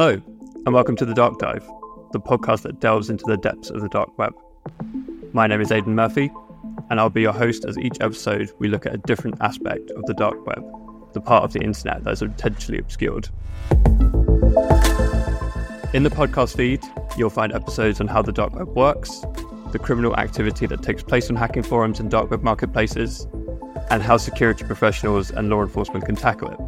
Hello, and welcome to The Dark Dive, the podcast that delves into the depths of the dark web. My name is Aidan Murphy, and I'll be your host as each episode we look at a different aspect of the dark web, the part of the internet that is intentionally obscured. In the podcast feed, you'll find episodes on how the dark web works, the criminal activity that takes place on hacking forums and dark web marketplaces, and how security professionals and law enforcement can tackle it.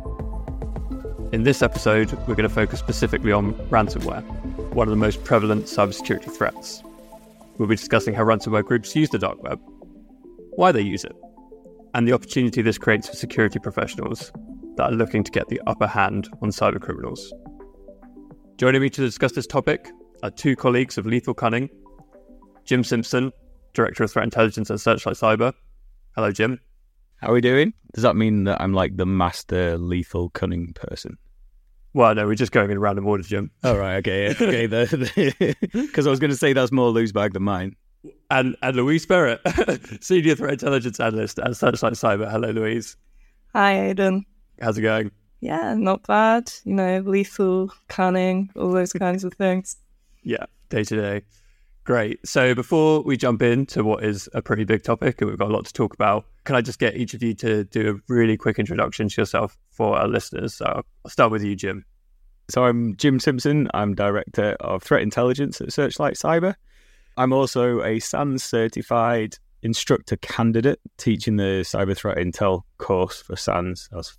In this episode, we're going to focus specifically on ransomware, one of the most prevalent cybersecurity threats. We'll be discussing how ransomware groups use the dark web, why they use it, and the opportunity this creates for security professionals that are looking to get the upper hand on cyber criminals. Joining me to discuss this topic are two colleagues of Lethal Cunning, Jim Simpson, Director of Threat Intelligence at Searchlight Cyber. Hello, Jim. How are we doing? Does that mean that I'm like the master lethal cunning person? Well, no, we're just going in random order, Jim. Oh, right, okay. Okay, because I was going to say that's more loose bag than mine. And Louise Barrett, Senior Threat Intelligence Analyst at Searchlight Cyber. Hello, Louise. Hi, Aidan. How's it going? Yeah, not bad. You know, lethal, cunning, all those kinds of things. Yeah, day to day. Great. So before we jump into what is a pretty big topic, and we've got a lot to talk about, can I just get each of you to do a really quick introduction to yourself for our listeners? So I'll start with you, Jim. So I'm Jim Simpson. I'm Director of Threat Intelligence at Searchlight Cyber. I'm also a SANS certified instructor candidate teaching the Cyber Threat Intel course for SANS. That's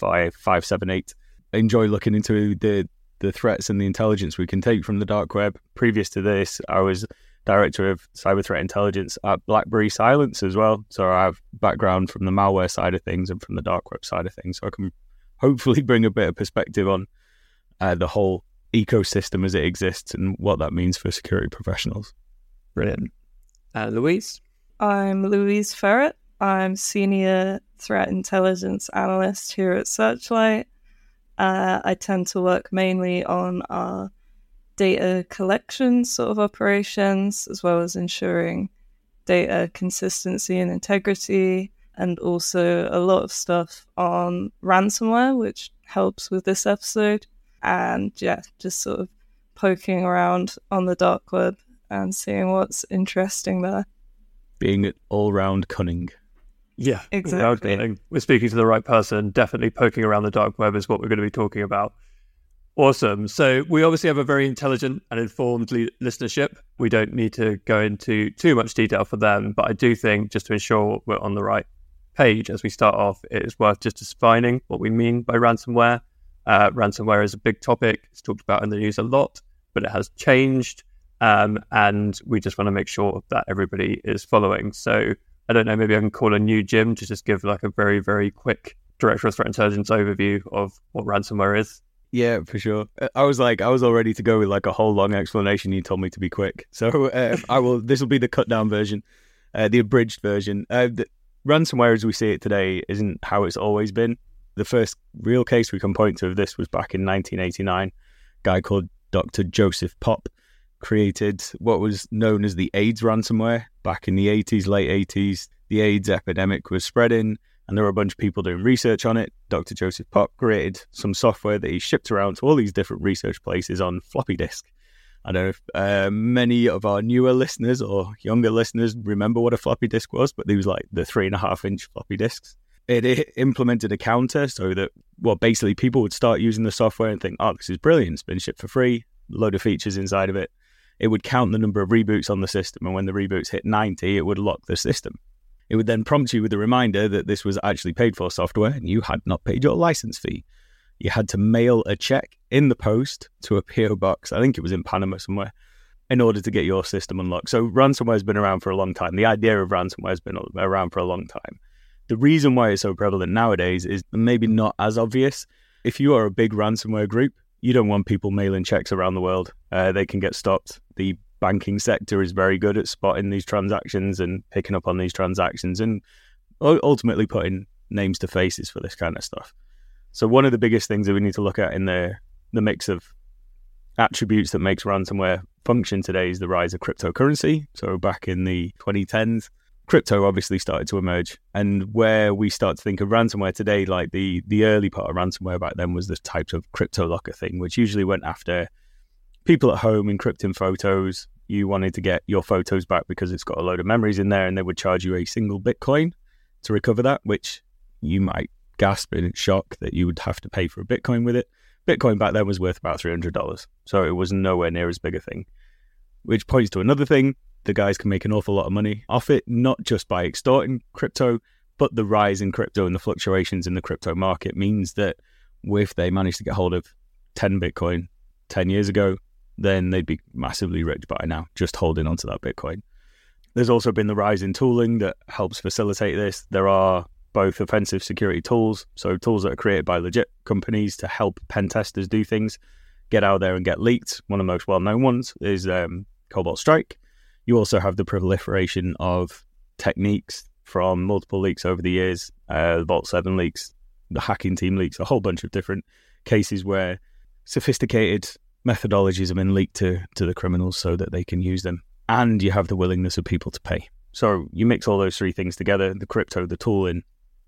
578. I enjoy looking into the threats and the intelligence we can take from the dark web. Previous to this, I was Director of Cyber Threat Intelligence at BlackBerry Silence as well. So I have background from the malware side of things and from the dark web side of things. So I can hopefully bring a bit of perspective on the whole ecosystem as it exists and what that means for security professionals. Brilliant. Louise? I'm Louise Ferret. I'm Senior Threat Intelligence Analyst here at Searchlight. I tend to work mainly on our data collection sort of operations, as well as ensuring data consistency and integrity, and also a lot of stuff on ransomware, which helps with this episode. And yeah, just sort of poking around on the dark web and seeing what's interesting there. Being all-round cunning. Yeah, exactly. We're speaking to the right person. Definitely poking around the dark web is what we're going to be talking about. Awesome. So we obviously have a very intelligent and informed listenership. We don't need to go into too much detail for them, but I do think just to ensure we're on the right page as we start off, it is worth just defining what we mean by ransomware. Ransomware is a big topic. It's talked about in the news a lot, but it has changed. And we just want to make sure that everybody is following. So I don't know, maybe I can call on you, Jim, to just give like a very, very quick Director of Threat Intelligence overview of what ransomware is. Yeah, for sure. I was all ready to go with like a whole long explanation. You told me to be quick. So this will be the cut down version, the abridged version. The ransomware as we see it today isn't how it's always been. The first real case we can point to of this was back in 1989. A guy called Dr. Joseph Popp created what was known as the AIDS ransomware. Back in the 80s, late 80s, the AIDS epidemic was spreading and there were a bunch of people doing research on it. Dr. Joseph Popp created some software that he shipped around to all these different research places on floppy disk. I don't know if many of our newer listeners or younger listeners remember what a floppy disk was, but these was like the 3.5-inch floppy disks. It implemented a counter so that, basically people would start using the software and think, oh, this is brilliant. It's been shipped for free, a load of features inside of it. It would count the number of reboots on the system, and when the reboots hit 90, it would lock the system. It would then prompt you with a reminder that this was actually paid for software and you had not paid your license fee. You had to mail a check in the post to a PO box, I think it was in Panama somewhere, in order to get your system unlocked. So ransomware has been around for a long time. The idea of ransomware has been around for a long time. The reason why it's so prevalent nowadays is maybe not as obvious. If you are a big ransomware group, you don't want people mailing checks around the world. They can get stopped. The banking sector is very good at spotting these transactions and picking up on these transactions and ultimately putting names to faces for this kind of stuff. So one of the biggest things that we need to look at in the mix of attributes that makes ransomware function today is the rise of cryptocurrency. So back in the 2010s, crypto obviously started to emerge. And where we start to think of ransomware today, like the early part of ransomware back then was this type of crypto locker thing, which usually went after people at home encrypting photos. You wanted to get your photos back because it's got a load of memories in there, and they would charge you a single Bitcoin to recover that, which you might gasp in shock that you would have to pay for a Bitcoin with it. Bitcoin back then was worth about $300, so it was nowhere near as big a thing. Which points to another thing. The guys can make an awful lot of money off it, not just by extorting crypto, but the rise in crypto and the fluctuations in the crypto market means that if they managed to get hold of 10 Bitcoin 10 years ago, then they'd be massively rich by now, just holding onto that Bitcoin. There's also been the rise in tooling that helps facilitate this. There are both offensive security tools, so tools that are created by legit companies to help pen testers do things, get out there and get leaked. One of the most well-known ones is Cobalt Strike. You also have the proliferation of techniques from multiple leaks over the years, Vault 7 leaks, the hacking team leaks, a whole bunch of different cases where sophisticated methodologies have been leaked to the criminals so that they can use them. And you have the willingness of people to pay. So you mix all those three things together, the crypto, the tooling,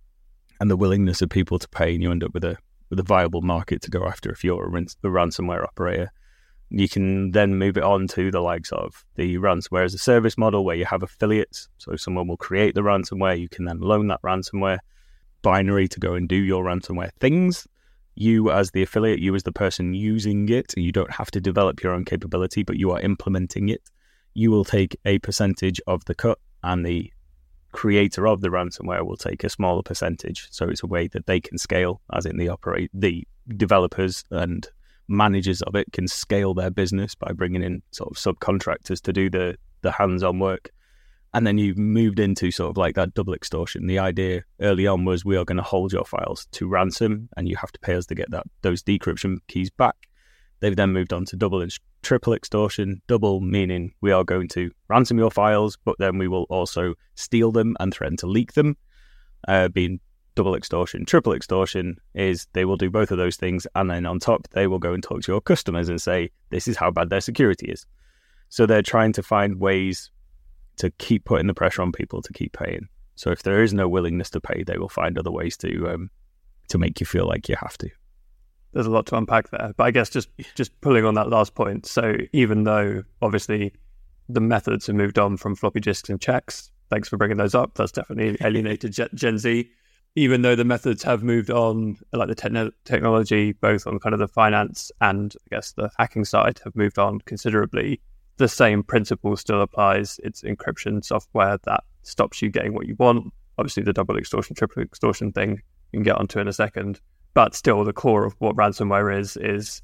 and the willingness of people to pay, and you end up with a viable market to go after if you're a ransomware operator. You can then move it on to the likes of the ransomware as a service model where you have affiliates. So someone will create the ransomware. You can then loan that ransomware binary to go and do your ransomware things. You as the affiliate, you as the person using it, you don't have to develop your own capability, but you are implementing it. You will take a percentage of the cut, and the creator of the ransomware will take a smaller percentage. So it's a way that they can scale, as in the developers and managers of it can scale their business by bringing in sort of subcontractors to do the hands-on work. And then you've moved into sort of like that double extortion. The idea early on was we are going to hold your files to ransom and you have to pay us to get those decryption keys back. They've then moved on to double and triple extortion. Double meaning we are going to ransom your files, but then we will also steal them and threaten to leak them, being double extortion. Triple extortion is they will do both of those things, and then on top they will go and talk to your customers and say this is how bad their security is. So they're trying to find ways to keep putting the pressure on people to keep paying. So if there is no willingness to pay, they will find other ways to make you feel like you have to. There's a lot to unpack there, but I guess just pulling on that last point. So even though obviously the methods have moved on from floppy disks and checks, thanks for bringing those up. That's definitely alienated Gen Z. Even though the methods have moved on, like the technology, both on kind of the finance and I guess the hacking side have moved on considerably, the same principle still applies. It's encryption software that stops you getting what you want. Obviously the double extortion, triple extortion thing you can get onto in a second. But still the core of what ransomware is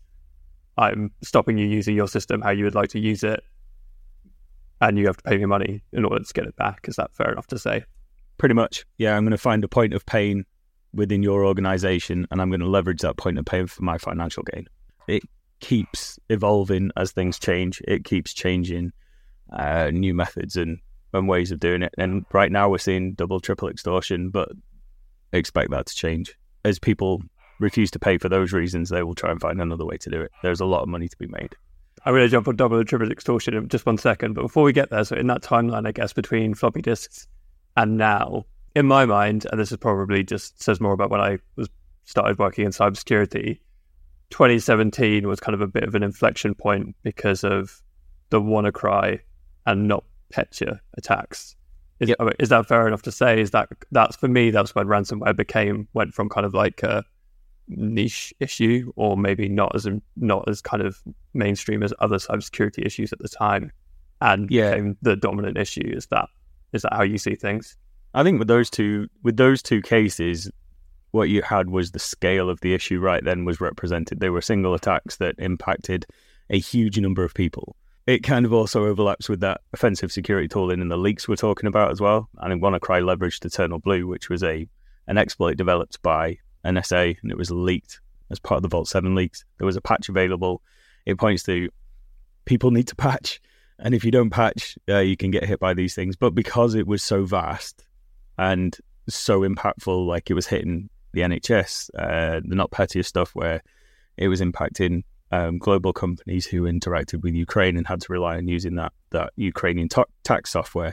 I'm stopping you using your system how you would like to use it, and you have to pay me money in order to get it back. Is that fair enough to say? Pretty much. Yeah, I'm going to find a point of pain within your organization, and I'm going to leverage that point of pain for my financial gain. It keeps evolving as things change. It keeps changing new methods and ways of doing it. And right now we're seeing double, triple extortion, but expect that to change. As people refuse to pay for those reasons, they will try and find another way to do it. There's a lot of money to be made. I'm going to jump on double and triple extortion in just 1 second, but before we get there, so in that timeline, I guess, between floppy disks and now, in my mind, and this is probably just says more about when I started working in cybersecurity, 2017 was kind of a bit of an inflection point because of the WannaCry and NotPetya attacks. Is that fair enough to say? Is that's for me, that's when ransomware went from kind of like a niche issue, or maybe not as kind of mainstream as other cybersecurity issues at the time, and became the dominant issue. Is that how you see things? I think with those two cases, what you had was the scale of the issue right then was represented. They were single attacks that impacted a huge number of people. It kind of also overlaps with that offensive security tooling and the leaks we're talking about as well. And WannaCry leveraged Eternal Blue, which was an exploit developed by NSA, and it was leaked as part of the Vault 7 leaks. There was a patch available. It points to people need to patch, and if you don't patch, you can get hit by these things. But because it was so vast and so impactful, like it was hitting the NHS, the NotPetya stuff where it was impacting global companies who interacted with Ukraine and had to rely on using that Ukrainian tax software,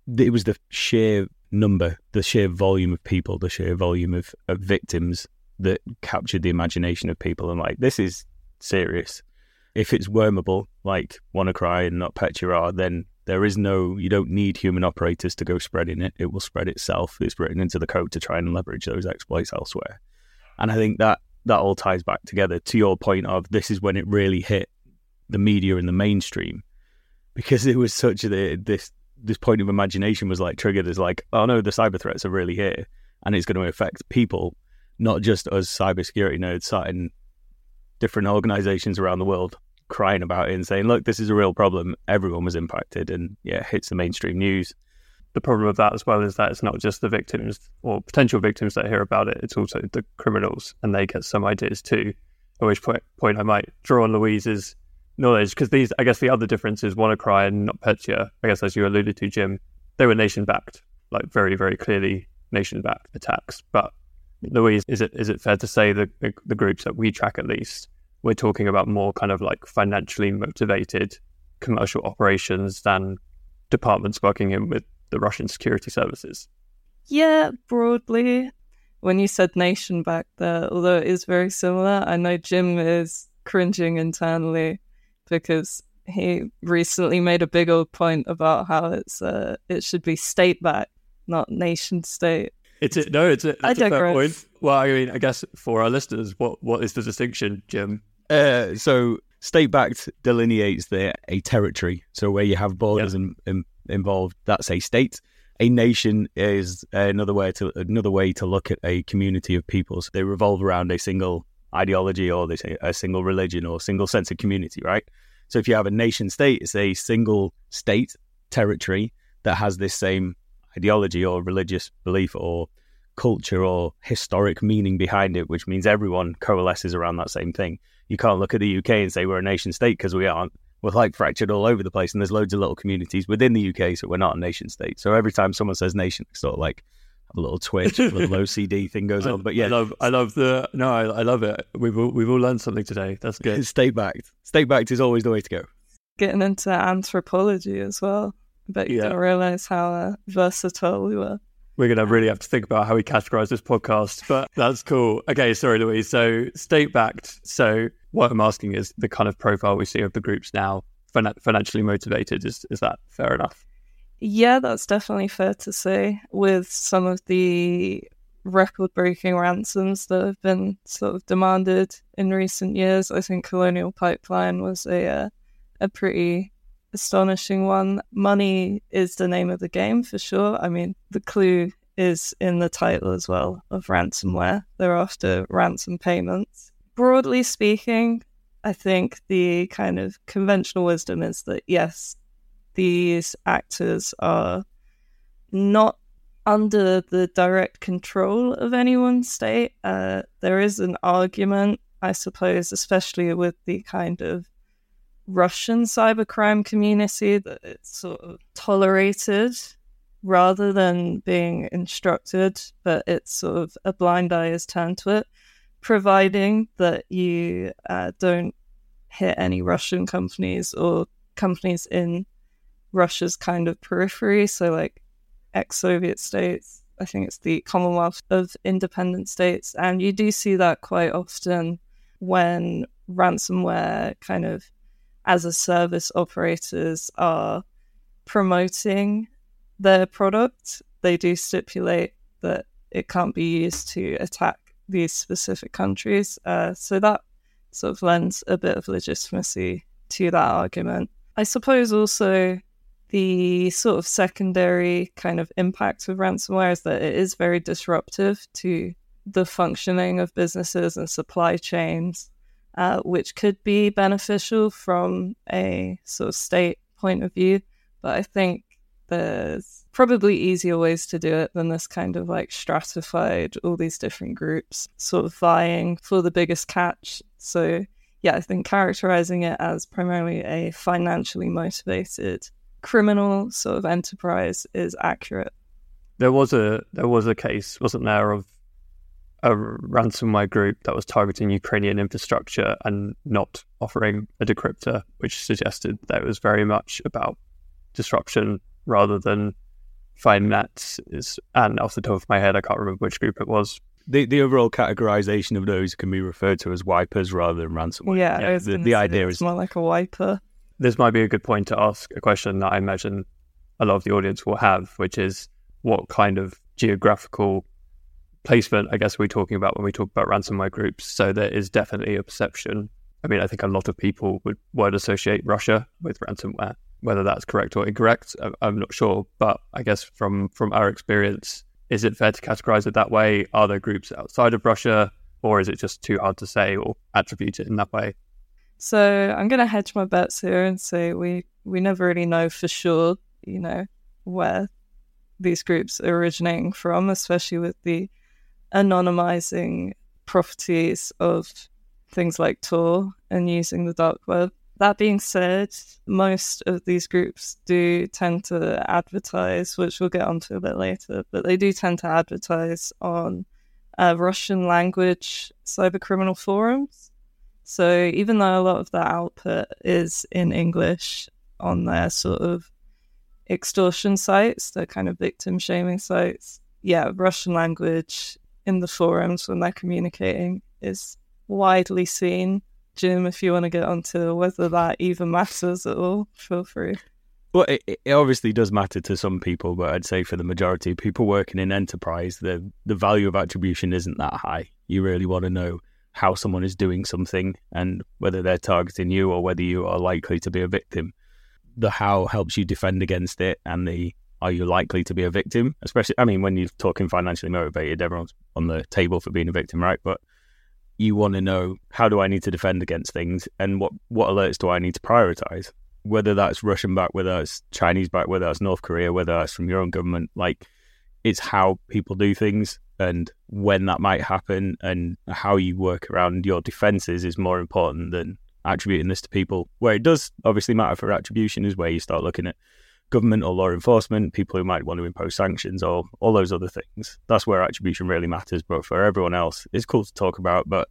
it was the sheer number, the sheer volume of people, the sheer volume of victims that captured the imagination of people. And like, this is serious. If it's wormable, like WannaCry and NotPetya are, then you don't need human operators to go spreading it. It will spread itself. It's written into the code to try and leverage those exploits elsewhere. And I think that all ties back together to your point of this is when it really hit the media and the mainstream, because it was such this point of imagination was like triggered as like, oh no, the cyber threats are really here, and it's going to affect people, not just us cybersecurity nerds sat in different organizations around the world crying about it and saying, look, this is a real problem. Everyone was impacted, and yeah, it hits the mainstream news. The problem with that as well is that it's not just the victims or potential victims that hear about it, it's also the criminals, and they get some ideas too. At which point I might draw on Louise's knowledge, because these, I guess the other difference is WannaCry and NotPetya, I guess as you alluded to, Jim, they were nation-backed, like very, very clearly nation-backed attacks. But Louise, is it fair to say that the groups that we track, at least, we're talking about more kind of like financially motivated commercial operations than departments working in with the Russian security services? Yeah, broadly. When you said nation back there, although it is very similar, I know Jim is cringing internally because he recently made a big old point about how it should be state backed, not nation state. It's a fair point. Well, I mean, I guess for our listeners, what is the distinction, Jim? So state-backed delineates a territory. So where you have borders involved, that's a state. A nation is another way to look at a community of peoples. They revolve around a single ideology, or they say a single religion, or a single sense of community, right? So if you have a nation state, it's a single state territory that has this same ideology or religious belief or culture or historic meaning behind it, which means everyone coalesces around that same thing. You can't look at the UK and say we're a nation state, because we aren't. We're like fractured all over the place, and there's loads of little communities within the UK, so we're not a nation state. So every time someone says nation, it's sort of like have a little twitch, a little OCD thing goes on. But yeah, I love it. We've all learned something today. That's good. State-backed is always the way to go. Getting into anthropology as well. I bet you don't realize how versatile we were. We're going to really have to think about how we categorize this podcast, but that's cool. Okay, sorry, Louise. So state-backed. So what I'm asking is the kind of profile we see of the groups now, financially motivated. Is that fair enough? Yeah, that's definitely fair to say. With some of the record-breaking ransoms that have been sort of demanded in recent years, I think Colonial Pipeline was a pretty astonishing one. Money is the name of the game for sure. I mean, the clue is in the title as well of ransomware. They're after ransom payments. Broadly speaking, I think the kind of conventional wisdom is that yes, these actors are not under the direct control of anyone's state. There is an argument, I suppose, especially with the kind of Russian cybercrime community, that it's sort of tolerated rather than being instructed, but it's sort of a blind eye is turned to it, providing that you don't hit any Russian companies or companies in Russia's kind of periphery, so like ex-Soviet states. I think it's the Commonwealth of Independent States, and you do see that quite often when ransomware kind of as a service operators are promoting their product. They do stipulate that it can't be used to attack these specific countries. So that sort of lends a bit of legitimacy to that argument. I suppose also the sort of secondary kind of impact of ransomware is that it is very disruptive to the functioning of businesses and supply chains, which could be beneficial from a sort of state point of view. But I think there's probably easier ways to do it than this kind of like stratified, all these different groups sort of vying for the biggest catch. So yeah, I think characterizing it as primarily a financially motivated criminal sort of enterprise is accurate. There was a case, wasn't there, of a ransomware group that was targeting Ukrainian infrastructure and not offering a decryptor, which suggested that it was very much about disruption rather than finance is, and off the top of my head, I can't remember which group it was. The overall categorization of those can be referred to as wipers rather than ransomware. Yeah, the idea is more like a wiper. This might be a good point to ask a question that I imagine a lot of the audience will have, which is what kind of geographical placement, I guess, we're talking about when we talk about ransomware groups. So there is definitely a perception. I mean, I think a lot of people would associate Russia with ransomware. Whether that's correct or incorrect, I'm not sure. But I guess from our experience, is it fair to categorize it that way? Are there groups outside of Russia, or is it just too hard to say or attribute it in that way? So I'm going to hedge my bets here and say we never really know for sure, where these groups are originating from, especially with the anonymizing properties of things like Tor and using the dark web. That being said, most of these groups do tend to advertise, which we'll get onto a bit later, but they do tend to advertise on Russian language cybercriminal forums. So even though a lot of their output is in English on their sort of extortion sites, their kind of victim shaming sites, Russian language in the forums when they're communicating is widely seen. Jim, if you want to get onto whether that even matters at all, feel free. Well, it obviously does matter to some people, but I'd say for the majority of people working in enterprise, the value of attribution isn't that high. You really want to know how someone is doing something and whether they're targeting you or whether you are likely to be a victim. The how helps you defend against it, and the are you likely to be a victim? Especially, I mean, when you're talking financially motivated, everyone's on the table for being a victim, right? But you want to know, how do I need to defend against things, and what alerts do I need to prioritize? Whether that's Russian backed, whether that's Chinese backed, whether that's North Korea, whether that's from your own government, it's how people do things and when that might happen, and how you work around your defenses is more important than attributing this to people. Where it does obviously matter for attribution is where you start looking at government or law enforcement, people who might want to impose sanctions or all those other things. That's where attribution really matters. But for everyone else, it's cool to talk about, but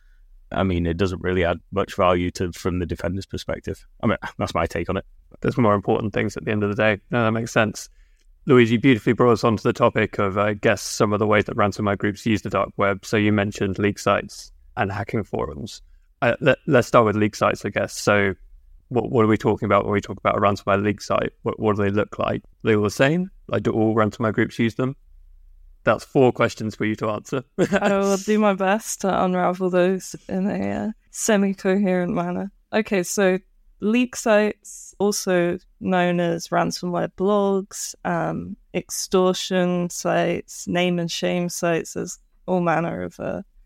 I mean, it doesn't really add much value from the defender's perspective. I mean, that's my take on it. There's more important things at the end of the day. No, that makes sense. Louise, you beautifully brought us onto the topic of, I guess, some of the ways that ransomware groups use the dark web. So you mentioned leak sites and hacking forums. Let's start with leak sites, I guess. So what are we talking about when we talk about a ransomware leak site? What do they look like? Are they all the same? Do all ransomware groups use them? That's 4 questions for you to answer. I will do my best to unravel those in a semi-coherent manner. Okay, so leak sites, also known as ransomware blogs, extortion sites, name and shame sites, there's all manner of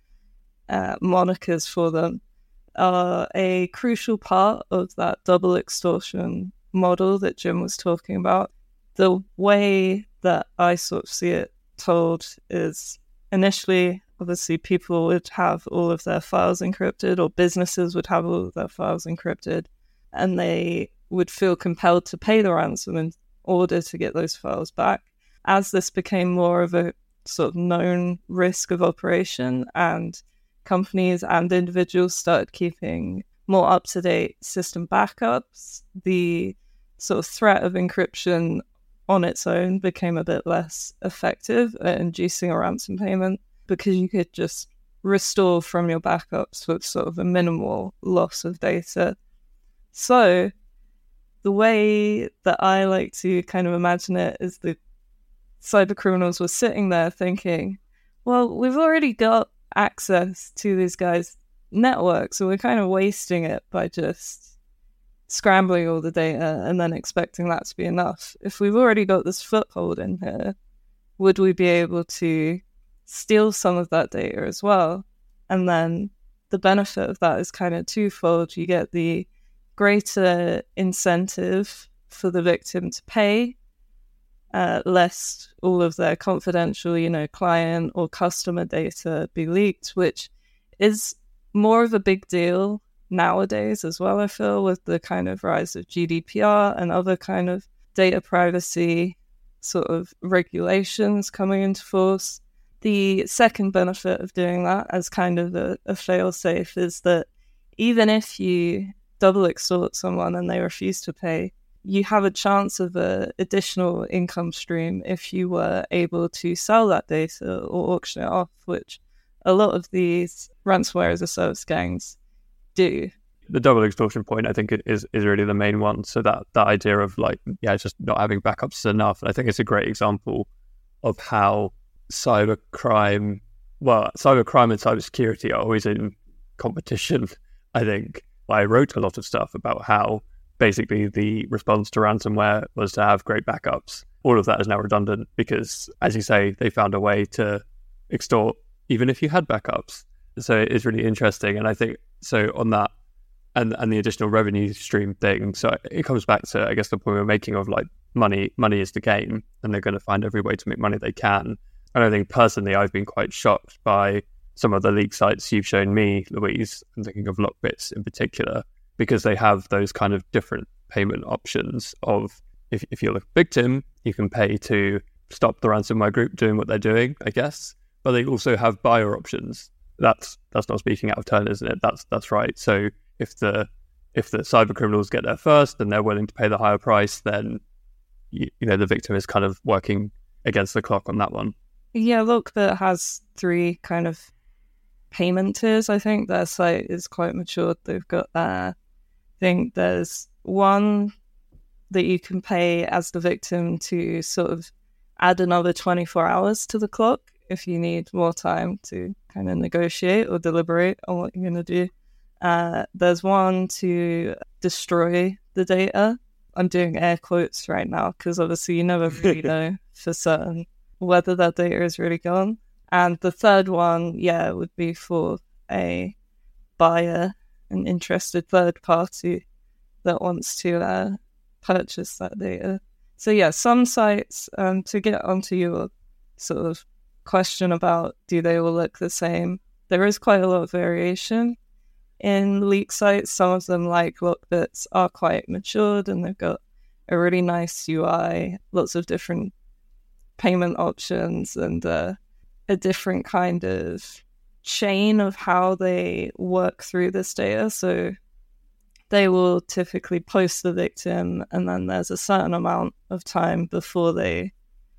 monikers for them, are a crucial part of that double extortion model that Jim was talking about. The way that I sort of see it told is initially, obviously, people would have all of their files encrypted, or businesses would have all of their files encrypted, and they would feel compelled to pay the ransom in order to get those files back. As this became more of a sort of known risk of operation, and companies and individuals started keeping more up-to-date system backups, the sort of threat of encryption on its own became a bit less effective at inducing a ransom payment, because you could just restore from your backups with sort of a minimal loss of data. So the way that I like to kind of imagine it is the cyber criminals were sitting there thinking, well, we've already got access to these guys' network, so we're kind of wasting it by just scrambling all the data and then expecting that to be enough. If we've already got this foothold in here, would we be able to steal some of that data as well? And then the benefit of that is kind of twofold. You get the greater incentive for the victim to pay, lest all of their confidential, client or customer data be leaked, which is more of a big deal nowadays as well, I feel, with the kind of rise of GDPR and other kind of data privacy sort of regulations coming into force. The second benefit of doing that as kind of a fail-safe is that even if you double extort someone and they refuse to pay, you have a chance of an additional income stream if you were able to sell that data or auction it off, which a lot of these ransomware as a service gangs do. The double extortion point, I think, is really the main one. So that idea of like, just not having backups is enough. And I think it's a great example of how cybercrime and cybersecurity are always in competition. I think I wrote a lot of stuff about how basically the response to ransomware was to have great backups. All of that is now redundant because, as you say, they found a way to extort even if you had backups. So it's really interesting. And I think so on that and the additional revenue stream thing. So it comes back to, I guess, the point we're making of like money is the game, and they're going to find every way to make money they can. And I think personally, I've been quite shocked by some of the leak sites you've shown me, Louise. I'm thinking of Lockbits in particular, because they have those kind of different payment options of if you're a victim, you can pay to stop the ransomware group doing what they're doing, I guess. But they also have buyer options. That's not speaking out of turn, isn't it? That's right. So if the cyber criminals get there first and they're willing to pay the higher price, then the victim is kind of working against the clock on that one. Yeah, Lockbit has 3 kind of payment tiers. I think their site is quite matured. They've got I think there's one that you can pay as the victim to sort of add another 24 hours to the clock if you need more time to kind of negotiate or deliberate on what you're going to do. There's one to destroy the data. I'm doing air quotes right now because obviously you never really know for certain whether that data is really gone. And the third one, would be for a buyer, an interested third party that wants to purchase that data. So some sites, to get onto your sort of question about do they all look the same, there is quite a lot of variation in leak sites. Some of them, like Lockbits, are quite matured and they've got a really nice UI, lots of different payment options, and a different kind of chain of how they work through this data. So they will typically post the victim, and then there's a certain amount of time before they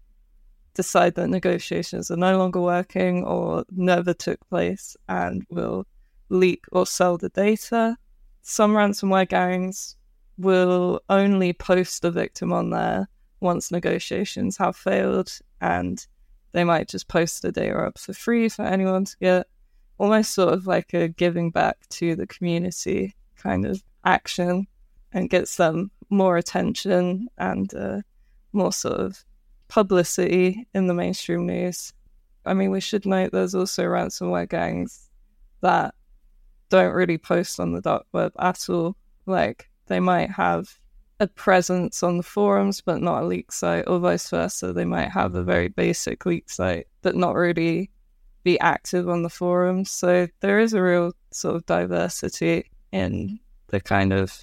decide that negotiations are no longer working or never took place and will leak or sell the data. Some ransomware gangs will only post the victim on there once negotiations have failed, and they might just post the data up for free for anyone to get, almost sort of like a giving back to the community kind of action, and gets them more attention and more sort of publicity in the mainstream news. I mean, we should note there's also ransomware gangs that don't really post on the dark web at all. Like, they might have a presence on the forums but not a leak site, or vice versa. They might have a very basic leak site but not really be active on the forums. So there is a real sort of diversity in the kind of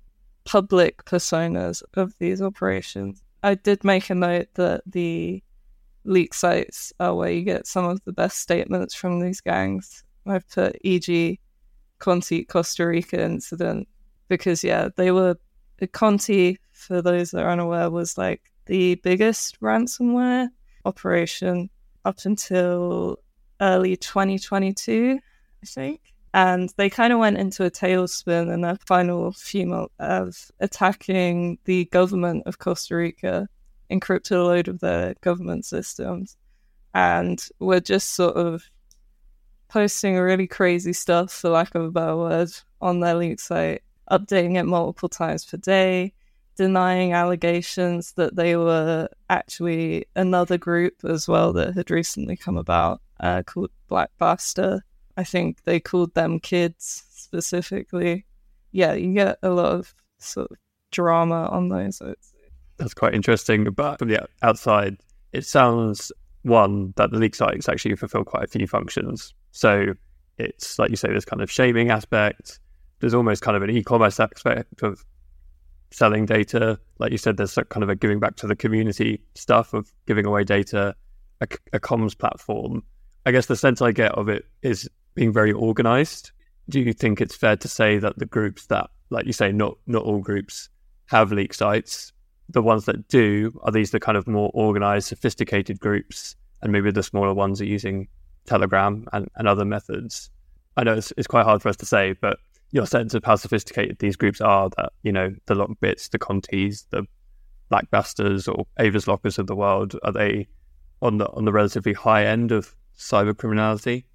public personas of these operations. I did make a note that the leak sites are where you get some of the best statements from these gangs. I've put e.g. Conti Costa Rica incident because they were, Conti, for those that are unaware, was like the biggest ransomware operation up until early 2022, I think. And they kind of went into a tailspin in their final few months of attacking the government of Costa Rica, encrypted a load of their government systems, and were just sort of posting really crazy stuff, for lack of a better word, on their leak site, updating it multiple times per day, denying allegations that they were actually another group as well that had recently come about called Black Basta. I think they called them kids specifically. Yeah, you get a lot of sort of drama on those. That's quite interesting. But from the outside, it sounds, one, that the leak sites actually fulfill quite a few functions. So it's, like you say, this kind of shaming aspect. There's almost kind of an e-commerce aspect of selling data. Like you said, there's kind of a giving back to the community stuff of giving away data, a comms platform. I guess the sense I get of it is being very organized. Do you think it's fair to say that the groups that, like you say, not all groups have leak sites. The ones that do, are these the kind of more organized, sophisticated groups, and maybe the smaller ones are using Telegram and other methods? I know it's quite hard for us to say, but your sense of how sophisticated these groups are, that, you know, the Lockbits, the Contis, the Blackbusters or Avis Lockers of the world, are they on the relatively high end of cyber criminality?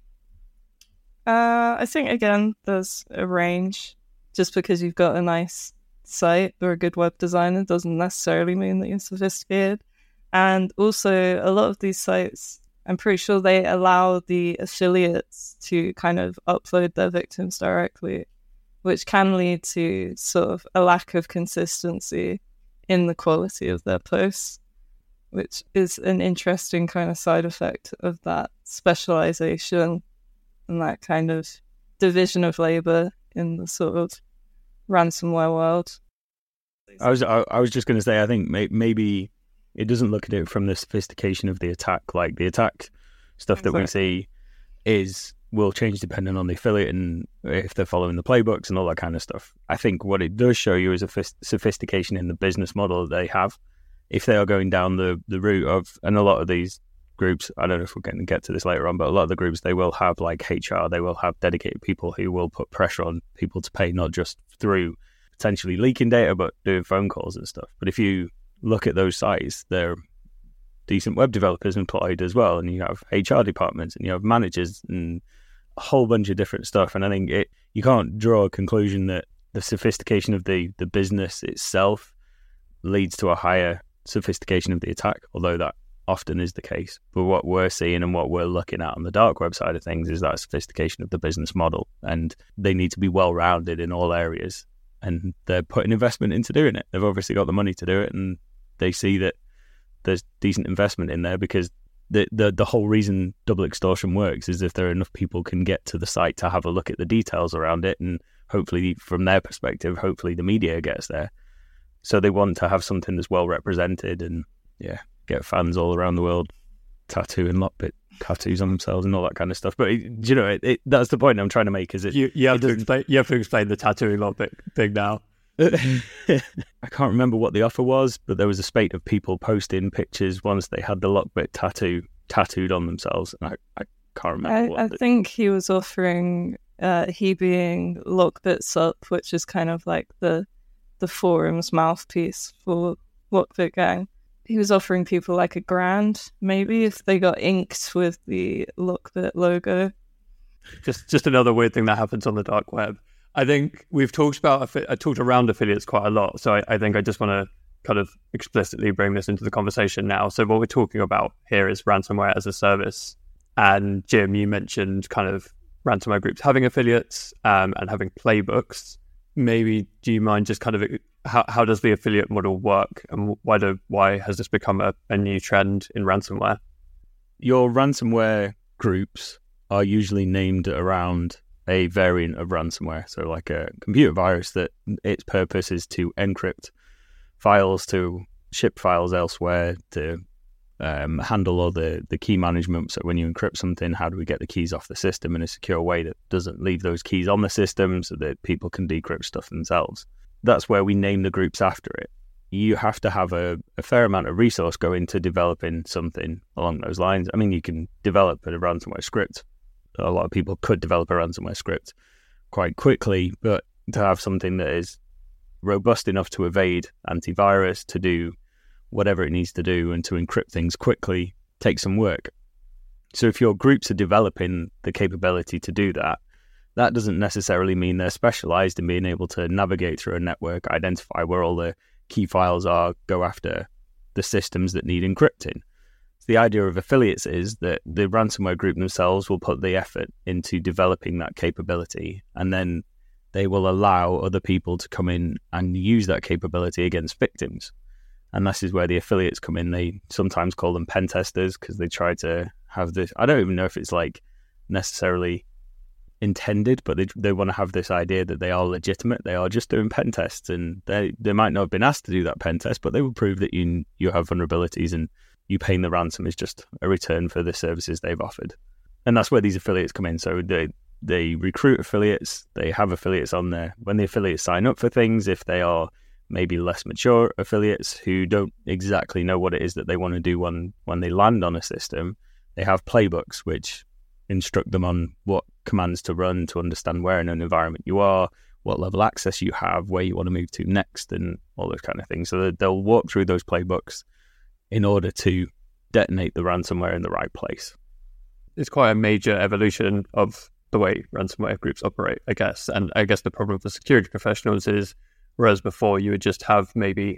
I think, again, there's a range. Just because you've got a nice site or a good web designer doesn't necessarily mean that you're sophisticated. And also, a lot of these sites, I'm pretty sure they allow the affiliates to kind of upload their victims directly, which can lead to sort of a lack of consistency in the quality of their posts, which is an interesting kind of side effect of that specialization and that kind of division of labor in the sort of ransomware world. I was just going to say, I think maybe it doesn't look at it from the sophistication of the attack. Like, the attack stuff that we see will change depending on the affiliate and if they're following the playbooks and all that kind of stuff. I think what it does show you is a sophistication in the business model that they have. If they are going down the route of, and a lot of these groups, I don't know if we're going to get to this later on, but a lot of the groups, they will have like HR, they will have dedicated people who will put pressure on people to pay, not just through potentially leaking data, but doing phone calls and stuff. But if you look at those sites, they're decent web developers employed as well, and you have HR departments and you have managers and a whole bunch of different stuff. And I think you can't draw a conclusion that the sophistication of the business itself leads to a higher sophistication of the attack, although that often is the case. But what we're seeing and what we're looking at on the dark web side of things is that sophistication of the business model, and they need to be well-rounded in all areas, and they're putting investment into doing it. They've obviously got the money to do it, and they see that there's decent investment in there, because the whole reason double extortion works is if there are enough people can get to the site to have a look at the details around it, and hopefully from their perspective, hopefully the media gets there. So they want to have something that's well represented, and get fans all around the world tattooing Lockbit tattoos on themselves and all that kind of stuff. But that's the point I'm trying to make. Is it you have to explain the tattooing Lockbit thing now. I can't remember what the offer was, but there was a spate of people posting pictures once they had the Lockbit tattooed on themselves, and I can't remember. I think he was offering, he being Lockbit Sup, which is kind of like the forum's mouthpiece for Lockbit Gang. He was offering people like $1,000 maybe if they got inked with the Lockbit logo. Just another weird thing that happens on the dark web. I think we've talked around affiliates quite a lot, so I think I just want to kind of explicitly bring this into the conversation now. So what we're talking about here is ransomware as a service. And Jim, you mentioned kind of ransomware groups having affiliates and having playbooks. Maybe do you mind just kind of how does the affiliate model work, and why has this become a new trend in ransomware? Your ransomware groups are usually named around a variant of ransomware. So like a computer virus that its purpose is to encrypt files, to ship files elsewhere, to handle all the key management. So when you encrypt something, how do we get the keys off the system in a secure way that doesn't leave those keys on the system so that people can decrypt stuff themselves? That's where we name the groups after it. You have to have a fair amount of resource go into developing something along those lines. I mean, you can develop a ransomware script. A lot of people could develop a ransomware script quite quickly, but to have something that is robust enough to evade antivirus, to do whatever it needs to do, and to encrypt things quickly takes some work. So if your groups are developing the capability to do that, that doesn't necessarily mean they're specialized in being able to navigate through a network, identify where all the key files are, go after the systems that need encrypting. So the idea of affiliates is that the ransomware group themselves will put the effort into developing that capability, and then they will allow other people to come in and use that capability against victims. And this is where the affiliates come in. They sometimes call them pen testers because they try to have this. I don't even know if it's like necessarily intended, but they want to have this idea that they are legitimate. They are just doing pen tests, and they might not have been asked to do that pen test, but they will prove that you have vulnerabilities, and you paying the ransom is just a return for the services they've offered. And that's where these affiliates come in. So they recruit affiliates. They have affiliates on there. When the affiliates sign up for things, if they are maybe less mature affiliates who don't exactly know what it is that they want to do when they land on a system. They have playbooks which instruct them on what commands to run to understand where in an environment you are, what level access you have, where you want to move to next, and all those kind of things. So they'll walk through those playbooks in order to detonate the ransomware in the right place. It's quite a major evolution of the way ransomware groups operate, I guess. And I guess the problem for security professionals is, whereas before you would just have maybe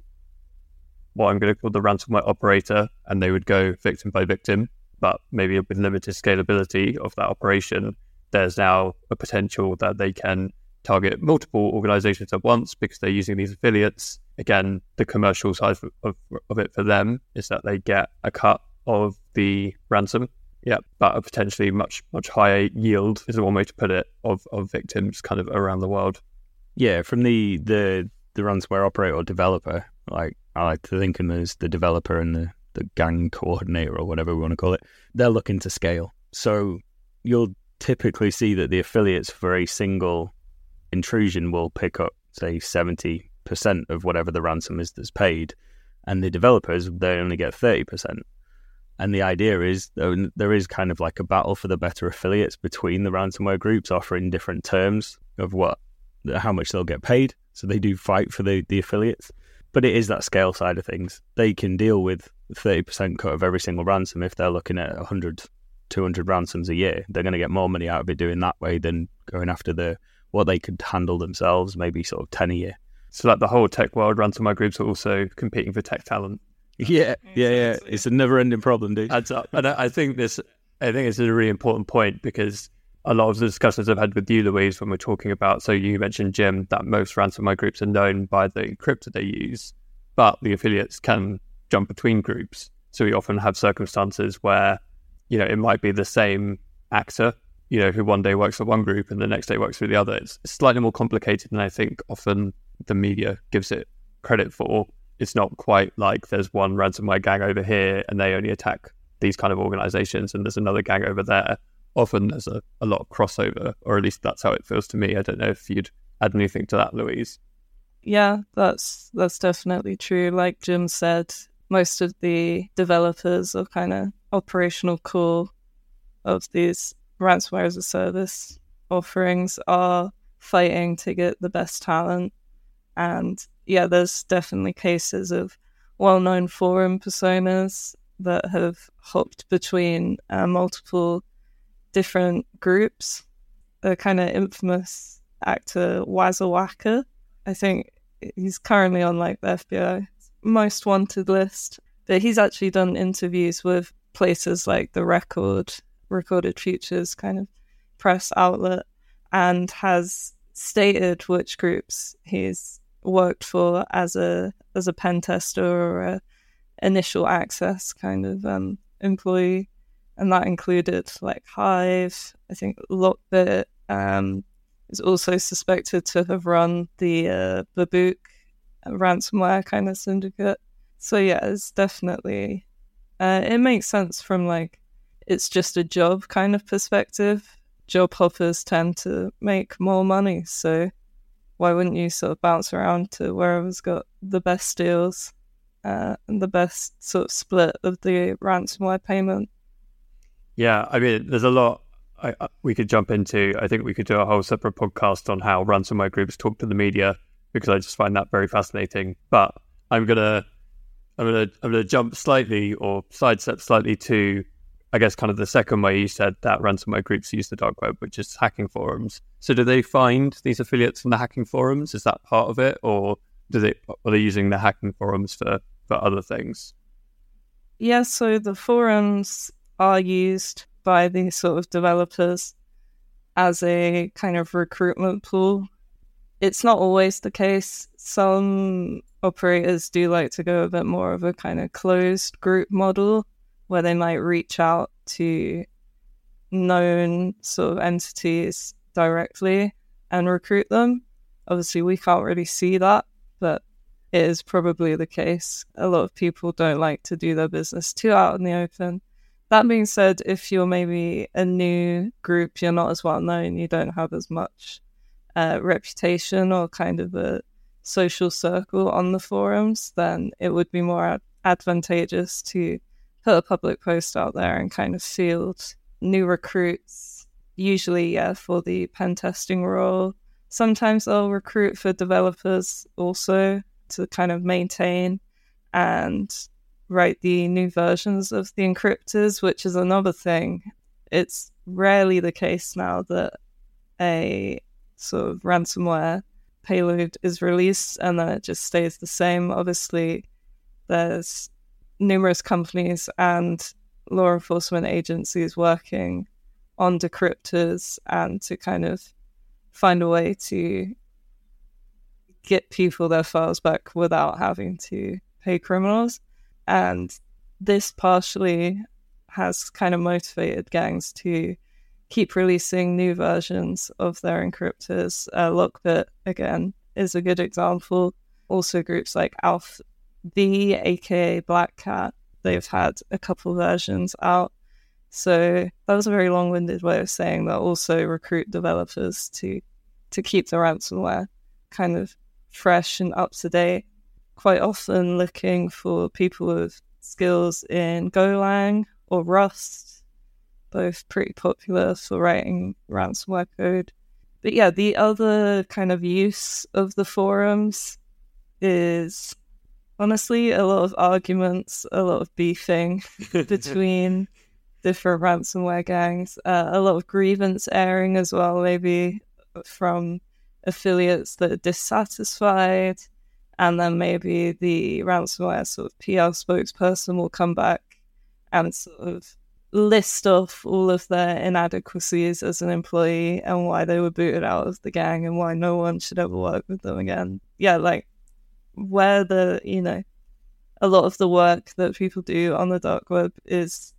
what I'm going to call the ransomware operator, and they would go victim by victim, but maybe with limited scalability of that operation, there's now a potential that they can target multiple organizations at once because they're using these affiliates. Again, the commercial side of it for them is that they get a cut of the ransom. Yeah, but a potentially much higher yield is one way to put it of victims kind of around the world. Yeah, from the ransomware operator or developer, like I like to think of them as the developer and the gang coordinator or whatever we want to call it, they're looking to scale. So you'll typically see that the affiliates for a single intrusion will pick up, say, 70% of whatever the ransom is that's paid, and the developers, they only get 30%. And the idea is there is kind of like a battle for the better affiliates between the ransomware groups, offering different terms of how much they'll get paid. So they do fight for the affiliates. But it is that scale side of things. They can deal with 30% cut of every single ransom. If they're looking at 100, 200 ransoms a year, they're going to get more money out of it doing that way than going after what they could handle themselves, maybe sort of 10 a year. So like the whole tech world, ransomware groups are also competing for tech talent. Yeah. It's a never-ending problem, dude. Adds up. And I think it's a really important point, because a lot of the discussions I've had with you, Louise, when we're talking about, so you mentioned, Jim, that most ransomware groups are known by the encryptor they use, but the affiliates can jump between groups. So we often have circumstances where, it might be the same actor, who one day works for one group and the next day works for the other. It's slightly more complicated than I think often the media gives it credit for. It's not quite like there's one ransomware gang over here and they only attack these kind of organizations and there's another gang over there. Often there's a lot of crossover, or at least that's how it feels to me. I don't know if you'd add anything to that, Louise. Yeah, that's definitely true. Like Jim said, most of the developers or kind of operational core of these ransomware as a service offerings are fighting to get the best talent. And yeah, there's definitely cases of well-known forum personas that have hopped between multiple different groups. A kind of infamous actor, Wazawaka, I think he's currently on like the FBI most wanted list, but he's actually done interviews with places like The Recorded Futures kind of press outlet, and has stated which groups he's worked for as a pen tester or a initial access kind of employee, and that included like Hive. I think Lockbit is also suspected to have run the Babook ransomware kind of syndicate. So yeah, it's definitely it makes sense from like it's just a job kind of perspective. Job hoppers tend to make more money, so why wouldn't you sort of bounce around to wherever's got the best deals and the best sort of split of the ransomware payment? Yeah, I mean, there's a lot we could jump into. I think we could do a whole separate podcast on how ransomware groups talk to the media, because I just find that very fascinating. But I'm gonna jump slightly or sidestep slightly to, I guess, kind of the second way you said that ransomware groups use the dark web, which is hacking forums. So do they find these affiliates in the hacking forums? Is that part of it, or are they using the hacking forums for other things? Yeah, so the forums are used by these sort of developers as a kind of recruitment pool. It's not always the case. Some operators do like to go a bit more of a kind of closed group model, where they might reach out to known sort of entities directly and recruit them. Obviously, we can't really see that, but it is probably the case. A lot of people don't like to do their business too out in the open. That being said, if you're maybe a new group, you're not as well known, you don't have as much reputation or kind of a social circle on the forums, then it would be more advantageous to put a public post out there and kind of field new recruits, usually for the pen testing role. Sometimes they'll recruit for developers also to kind of maintain and write the new versions of the encryptors, which is another thing. It's rarely the case now that a sort of ransomware payload is released and then it just stays the same. Obviously, there's numerous companies and law enforcement agencies working on decryptors and to kind of find a way to get people their files back without having to pay criminals. And this partially has kind of motivated gangs to keep releasing new versions of their encryptors. Lockbit, again, is a good example. Also groups like AlphaV, aka Black Cat, they've had a couple versions out. So that was a very long-winded way of saying that also recruit developers to keep the ransomware kind of fresh and up to date. Quite often looking for people with skills in Golang or Rust, both pretty popular for writing ransomware code. But yeah, the other kind of use of the forums is honestly a lot of arguments, a lot of beefing between different ransomware gangs, a lot of grievance airing as well, maybe from affiliates that are dissatisfied, and then maybe the ransomware sort of PR spokesperson will come back and sort of list off all of their inadequacies as an employee and why they were booted out of the gang and why no one should ever work with them again. Yeah, like where a lot of the work that people do on the dark web is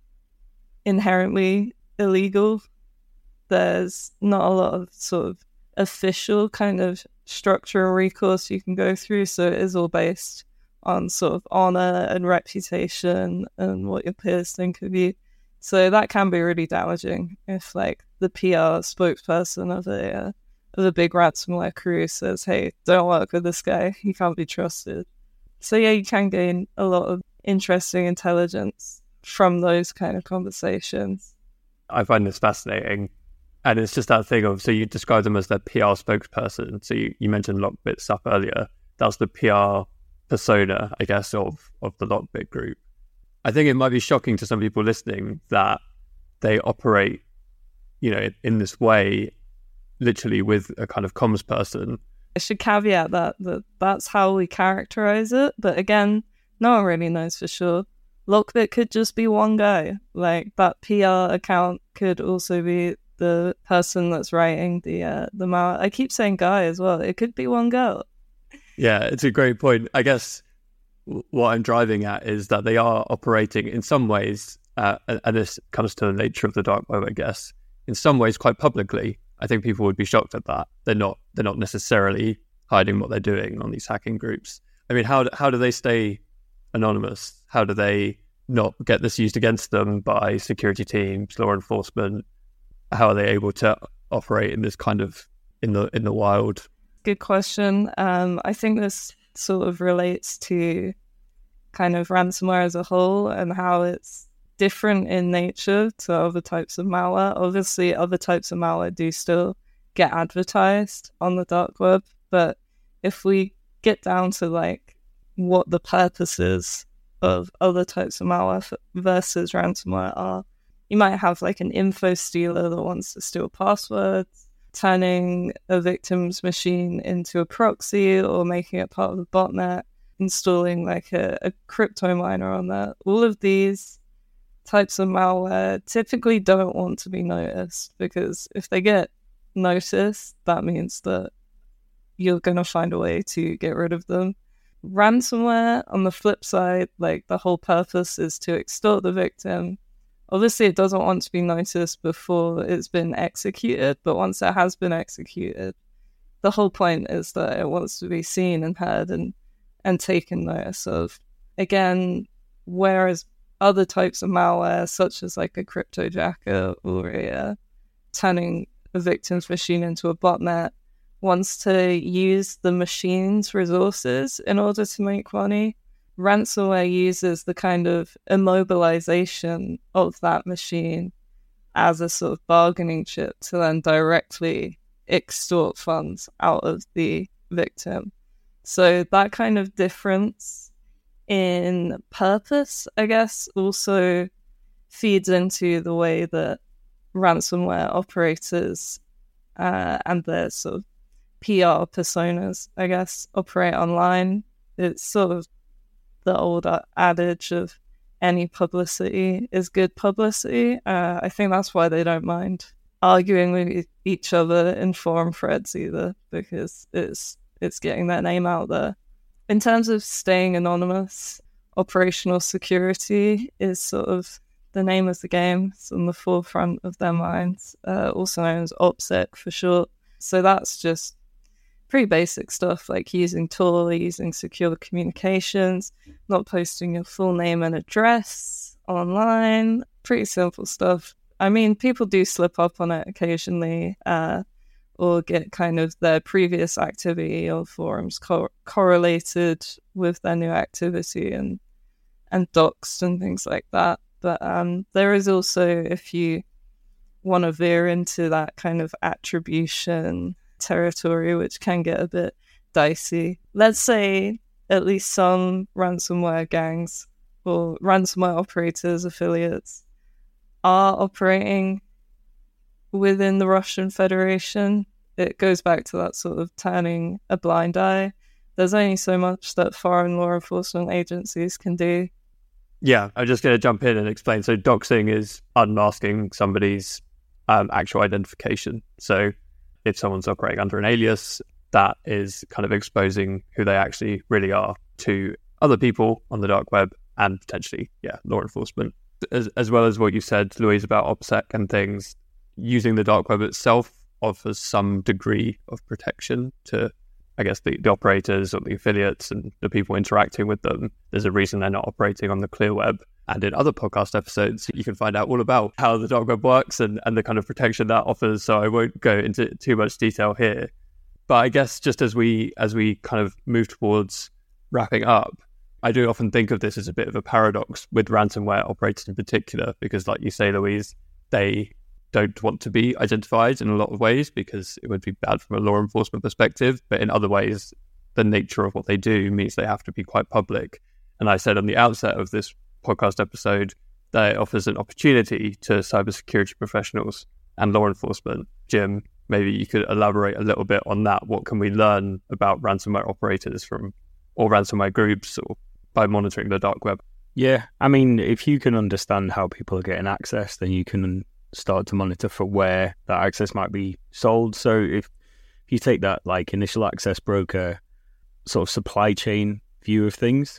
inherently illegal. There's not a lot of sort of official kind of structure or recourse you can go through, so it is all based on sort of honor and reputation and what your peers think of you. So that can be really damaging if like the PR spokesperson of a big ransomware crew says, hey, don't work with this guy, he can't be trusted. So yeah, you can gain a lot of interesting intelligence from those kind of conversations. I find this fascinating. And it's just that thing of, so you describe them as their PR spokesperson. So you mentioned Lockbit stuff earlier. That's the PR persona, I guess, of the Lockbit group. I think it might be shocking to some people listening that they operate, in this way, literally with a kind of comms person. I should caveat that's how we characterize it. But again, no one really knows for sure. Lockbit could just be one guy. Like that PR account could also be the person that's writing the malware. I keep saying guy as well. It could be one girl. Yeah, it's a great point. I guess what I'm driving at is that they are operating in some ways, and this comes to the nature of the dark web, I guess, in some ways quite publicly. I think people would be shocked at that. They're not necessarily hiding what they're doing on these hacking groups. I mean, how do they stay anonymous? How do they not get this used against them by security teams, law enforcement? How are they able to operate in this kind of in the wild? Good question. I think this sort of relates to kind of ransomware as a whole and how it's different in nature to other types of malware. Obviously, other types of malware do still get advertised on the dark web, but if we get down to like what the purposes of other types of malware versus ransomware are, you might have like an info stealer that wants to steal passwords, turning a victim's machine into a proxy or making it part of a botnet, installing like a crypto miner on there. All of these types of malware typically don't want to be noticed, because if they get noticed, that means that you're going to find a way to get rid of them. Ransomware, on the flip side, like the whole purpose is to extort the victim. Obviously, it doesn't want to be noticed before it's been executed, but once it has been executed, the whole point is that it wants to be seen and heard and taken notice of. Again, whereas other types of malware, such as like a cryptojacker or turning a victim's machine into a botnet, wants to use the machine's resources in order to make money. Ransomware uses the kind of immobilization of that machine as a sort of bargaining chip to then directly extort funds out of the victim. So that kind of difference in purpose, I guess, also feeds into the way that ransomware operators and their sort of PR personas, I guess, operate online. It's sort of the old adage of any publicity is good publicity. I think that's why they don't mind arguing with each other in forum threads either, because it's getting their name out there. In terms of staying anonymous, operational security is sort of the name of the game. It's on the forefront of their minds, also known as OPSEC for short. So that's just pretty basic stuff like using Tor, using secure communications, not posting your full name and address online. Pretty simple stuff. I mean, people do slip up on it occasionally, or get kind of their previous activity or forums correlated with their new activity and doxed and things like that. But there is also, if you want to veer into that kind of attribution territory, which can get a bit dicey. Let's say at least some ransomware gangs or ransomware operators, affiliates, are operating within the Russian Federation. It goes back to that sort of turning a blind eye. There's only so much that foreign law enforcement agencies can do. Yeah, I'm just going to jump in and explain. So doxing is unmasking somebody's actual identification. So if someone's operating under an alias, that is kind of exposing who they actually really are to other people on the dark web and potentially, law enforcement. As well as what you said, Louise, about OPSEC and things, using the dark web itself offers some degree of protection to, I guess, the operators or the affiliates and the people interacting with them. There's a reason they're not operating on the clear web. And in other podcast episodes, you can find out all about how the dark web works and the kind of protection that offers. So I won't go into too much detail here. But I guess just as we kind of move towards wrapping up, I do often think of this as a bit of a paradox with ransomware operators in particular, because like you say, Louise, they don't want to be identified in a lot of ways because it would be bad from a law enforcement perspective. But in other ways, the nature of what they do means they have to be quite public. And I said on the outset of this podcast episode that it offers an opportunity to cybersecurity professionals and law enforcement. Jim, maybe you could elaborate a little bit on that. What can we learn about ransomware operators or ransomware groups or by monitoring the dark web? Yeah, I mean, if you can understand how people are getting access, then you can start to monitor for where that access might be sold. So if you take that like initial access broker sort of supply chain view of things,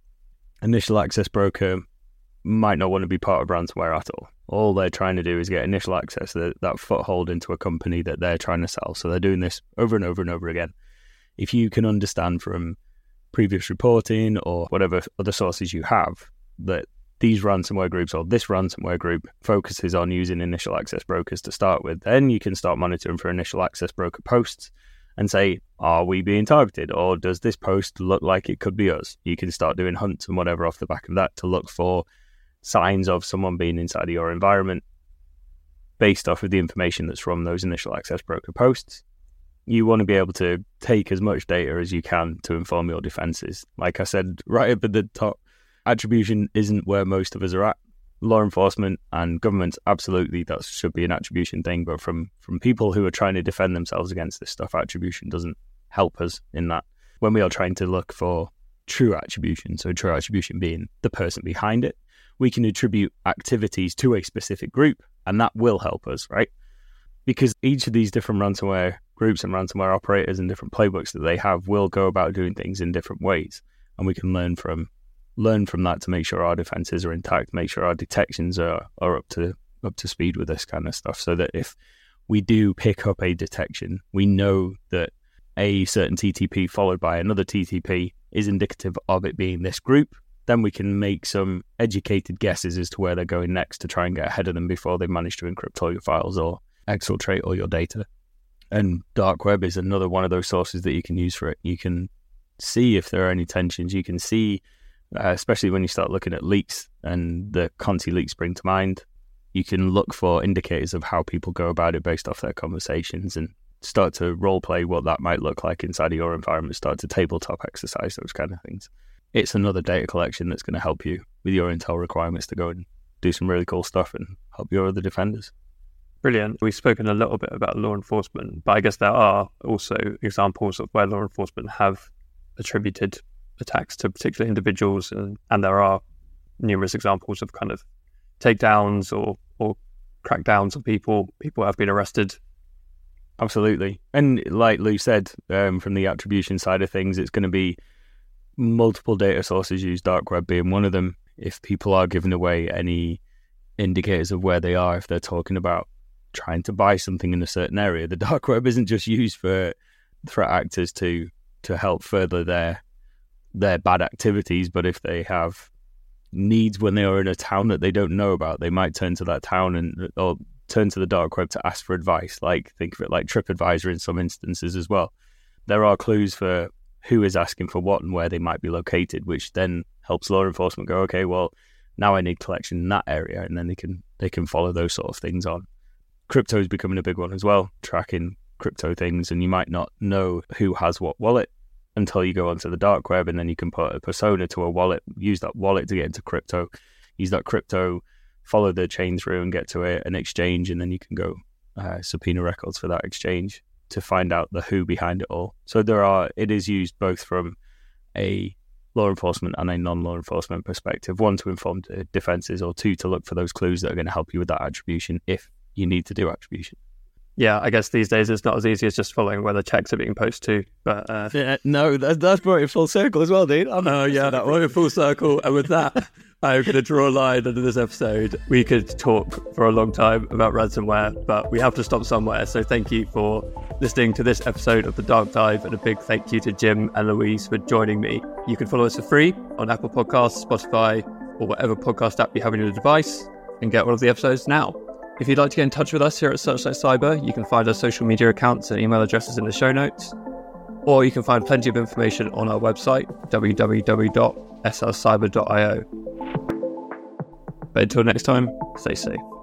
initial access broker might not want to be part of ransomware at all. All they're trying to do is get initial access, that foothold into a company that they're trying to sell. So they're doing this over and over and over again. If you can understand from previous reporting or whatever other sources you have that these ransomware groups or this ransomware group focuses on using initial access brokers to start with, then you can start monitoring for initial access broker posts and say, are we being targeted, or does this post look like it could be us? You can start doing hunts and whatever off the back of that to look for signs of someone being inside of your environment based off of the information that's from those initial access broker posts. You want to be able to take as much data as you can to inform your defenses. Like I said, right up at the top, attribution isn't where most of us are at. Law enforcement and governments, absolutely, that should be an attribution thing. But from people who are trying to defend themselves against this stuff, attribution doesn't help us in that. When we are trying to look for true attribution, so true attribution being the person behind it, we can attribute activities to a specific group, and that will help us, right? Because each of these different ransomware groups and ransomware operators and different playbooks that they have will go about doing things in different ways, and we can learn from that to make sure our defenses are intact, make sure our detections are up to speed with this kind of stuff, so that if we do pick up a detection, we know that a certain TTP followed by another TTP is indicative of it being this group. Then we can make some educated guesses as to where they're going next to try and get ahead of them before they manage to encrypt all your files or exfiltrate all your data. And dark web is another one of those sources that you can use for it. You can see if there are any tensions. You can see, especially when you start looking at leaks, and the Conti leaks spring to mind, you can look for indicators of how people go about it based off their conversations and start to role play what that might look like inside of your environment, start to tabletop exercise, those kind of things. It's another data collection that's going to help you with your intel requirements to go and do some really cool stuff and help your other defenders. Brilliant. We've spoken a little bit about law enforcement, but I guess there are also examples of where law enforcement have attributed attacks to particular individuals, and there are numerous examples of kind of takedowns or crackdowns on people. People have been arrested. Absolutely. And like Lou said, from the attribution side of things, it's going to be multiple data sources used, dark web being one of them. If people are giving away any indicators of where they are, if they're talking about trying to buy something in a certain area, the dark web isn't just used for threat actors to help further their bad activities, but if they have needs when they are in a town that they don't know about, they might turn to that town or turn to the dark web to ask for advice. Like, think of it like TripAdvisor in some instances as well. There are clues for who is asking for what and where they might be located, which then helps law enforcement go, okay, well, now I need collection in that area, and then they can follow those sort of things on. Crypto is becoming a big one as well, tracking crypto things, and you might not know who has what wallet until you go onto the dark web, and then you can put a persona to a wallet, use that wallet to get into crypto, use that crypto, follow the chain through and get to an exchange, and then you can go subpoena records for that exchange to find out the who behind it all. So it is used both from a law enforcement and a non-law enforcement perspective, one to inform defences, or two to look for those clues that are going to help you with that attribution if you need to do attribution. Yeah, I guess these days it's not as easy as just following where the checks are being posted to. But no, that's brought it full circle as well, dude. Oh yeah, that brought it full circle. And with that, I'm going to draw a line under this episode. We could talk for a long time about ransomware, but we have to stop somewhere. So thank you for listening to this episode of The Dark Dive, and a big thank you to Jim and Louise for joining me. You can follow us for free on Apple Podcasts, Spotify, or whatever podcast app you have on your device, and get one of the episodes now. If you'd like to get in touch with us here at Searchlight Cyber, you can find our social media accounts and email addresses in the show notes, or you can find plenty of information on our website, www.slcyber.io. But until next time, stay safe.